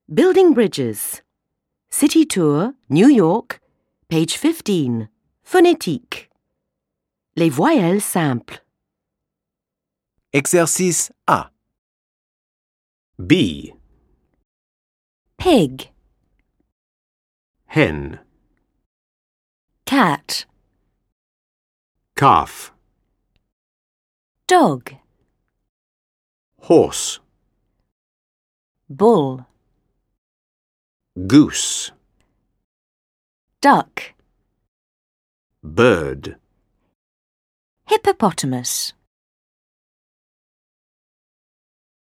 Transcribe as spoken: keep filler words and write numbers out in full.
Building bridges. City Tour, New York, page fifteen. Phonétique. Les voyelles simples. Exercice A. Bee, Pig, hen, cat, calf, dog, horse, bull, goose, duck, bird. hippopotamus.